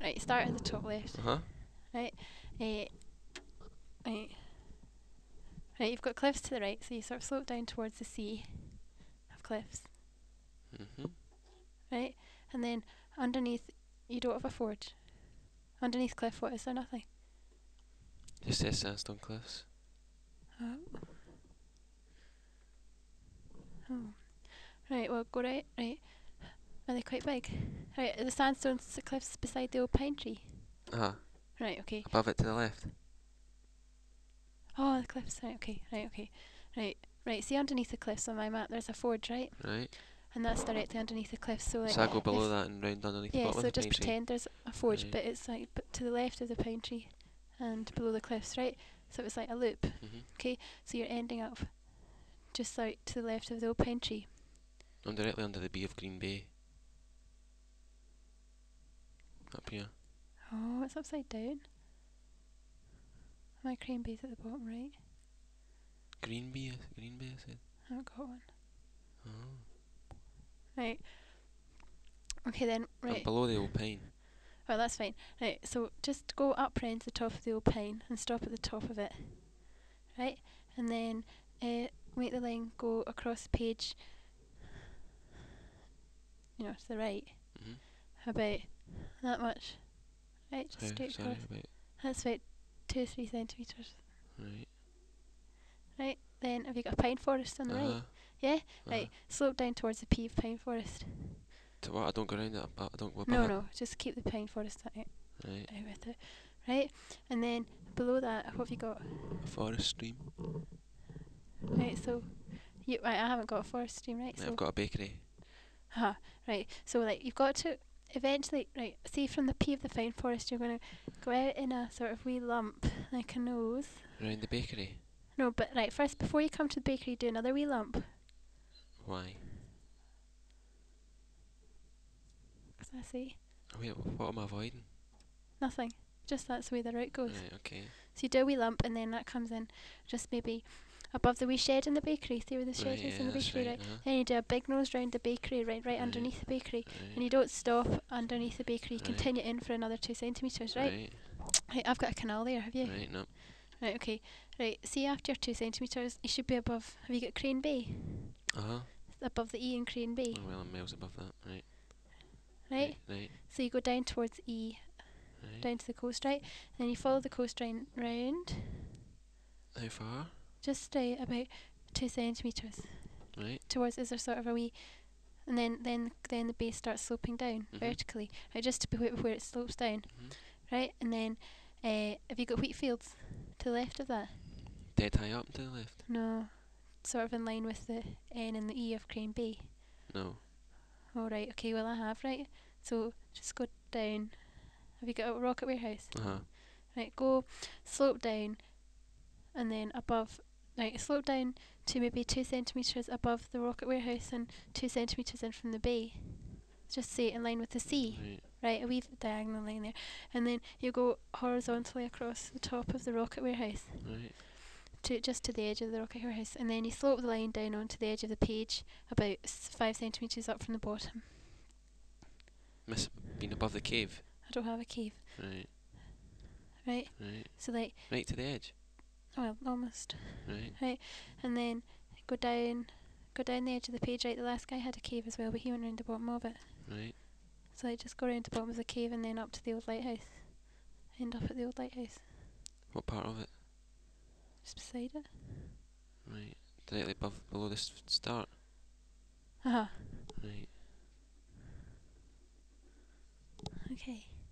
Right, start at the top left. Right. Right. Right, you've got cliffs to the right, so you sort of slope down towards the sea of cliffs. Right? And then underneath, you don't have a forge. Underneath cliff, what is there? Nothing. Just says sandstone cliffs. Oh. Oh. Right, well, go right. Right. Are they quite big? Right, are the sandstone cliffs beside the old pine tree? Right, okay. Above it to the left. Oh, the cliffs. Right, okay. Right, okay. Right. See, underneath the cliffs on my map, there's a forge, right? Right. And that's directly underneath the cliffs. So, like, So I go below that and round underneath the yeah. bottom So of the just pine tree. pretend there's a forge, Right. but it's like to the left of the pine tree, and below the cliffs, right? So it's like a loop. Okay. So you're ending up just like to the left of the old pine tree. I'm directly under the B of Green Bay. Up here. Oh, it's upside down. My crane bay's at the bottom right. Green Bay, I said. I haven't got one. Oh. Right. Okay then. I'm Right. below the old pine. Oh, that's fine. Right. So just go up round the top of the old pine and stop at the top of it. Right. And then make the line go across the page. You know, to the right. About that much. Right. Just straight Sorry, across. about. That's about 2-3 centimetres. Right. Right. Then have you got a pine forest on the right? Yeah. Right. Slope down towards the P of pine forest. To what? I don't go around it. I don't go above it. No. Just keep the pine forest out Right. with it. Right. And then below that, what have you got? A forest stream. Right. So I haven't got a forest stream. Right. Yeah, So I've got a bakery. Right. So like you've got to eventually, right, see from the P of the pine forest you're going to go out in a sort of wee lump like a nose. Around the bakery. No, but right, first before you come to the bakery do another wee lump. Why? What's that say? Wait, what am I avoiding? Nothing. Just that's the way the route goes. Right, okay. So you do a wee lump and then that comes in just maybe above the wee shed in the bakery. See where the shed is in the bakery, right? Then you do a big nose round the bakery, right underneath the bakery. And you don't stop underneath the bakery, you continue in for another 2 centimetres, right? Right, I've got a canal there, have you? Right, no. Right, okay. Right, see after your 2 centimetres, you should be above, have you got Crane Bay? Above the E in Crane Bay. Oh, well, I'm miles above that, right. Right? So you go down towards E, down to the coast, right? And then you follow the coast line round. How far? Just about 2 centimetres. Right. Towards, is there sort of a wee, and then the base starts sloping down vertically, right? Just to be where it slopes down, right? And then, have you got wheat fields to the left of that? Dead high up to the left? No, sort of in line with the N and the E of Crane Bay. No. Oh right, okay. Well I have, right. So just go down. Have you got a rocket warehouse? Right, go slope down, and then above. Right, slope down to maybe 2 centimetres above the rocket warehouse and 2 centimetres in from the bay. Just say it in line with the sea. Right, a wee diagonal line there. And then you go horizontally across the top of the rocket warehouse. Right. Just to the edge of the rocket warehouse. And then you slope the line down onto the edge of the page about 5 centimetres up from the bottom. Being above the cave? I don't have a cave. Right. Right? Right. So like... Right to the edge? Well, almost. Right. And then go down the edge of the page, right? The last guy had a cave as well, but he went round the bottom of it. Right. So I just go around the bottom of the cave and then up to the old lighthouse. End up at the old lighthouse. What part of it? Just beside it. Right. Directly below the start? Right. Right. Okay.